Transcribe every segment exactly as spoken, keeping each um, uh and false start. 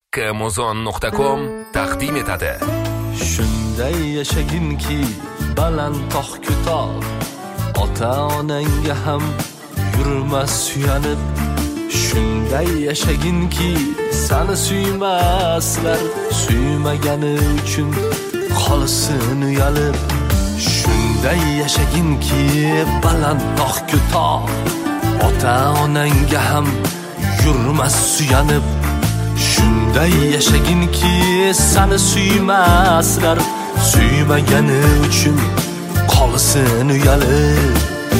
Amazon nuqta com taqdim etadi. Shunday yashaginki baland tog' ko'tar, ota-onangga ham yurmas suyanib. Shunday yashaginki seni suymaslar, suymagani uchun qolsin uyalib. Shunday yashaginki baland tog' ko'tar, ota-onangga ham yurmas suyanib. Shunday yashaginki seni suymaslar, suymagani uchun qolsin uyalib.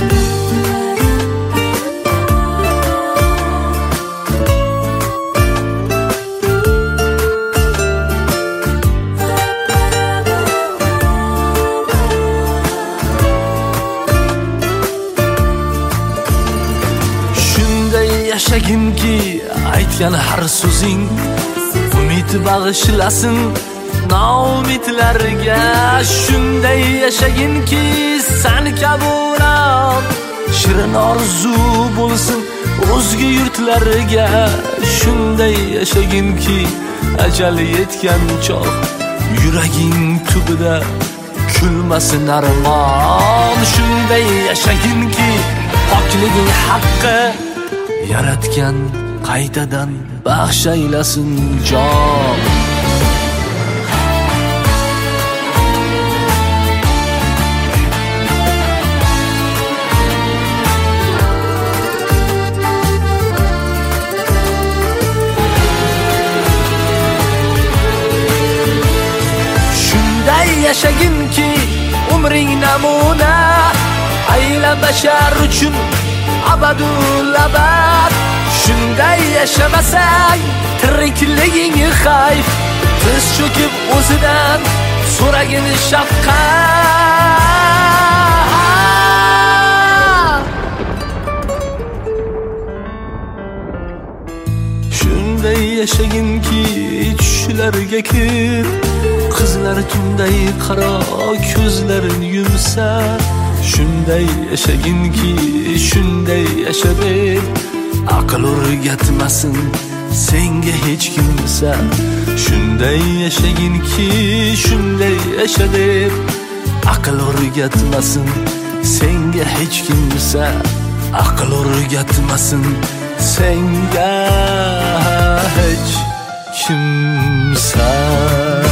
Shunday yashaginki aytgan har so'zing umid bag'ishlasin noumidlarga. Shunday yashaginki seni kaburam shirin orzu bo'lsin o'zga yurtlarga. Shunday yashaginki ajal yetgan chog' yuraging tubida kulmasin armon. Shunday yashaginki pokliging haqqi yaratgan qaytadan baxshaylasin jon. Shunday yashaginki umring namuna, ayla bashar uchun abadul abad. Shunday yashamasang tirikliging xayf, tiz cho'kib o'zidan so'ragin shafqat. Shunday yashaginki tushlarga kir, qizlar tunday qaro ko'zlarini yumsa. Shunday yashaginki shunday yasha deb aql o'rgatmasin senga hech kimsa. Shunday yashaginki shunday yasha deb aql o'rgatmasin senga hech kimsa. Aql o'rgatmasin senga hech kimsa.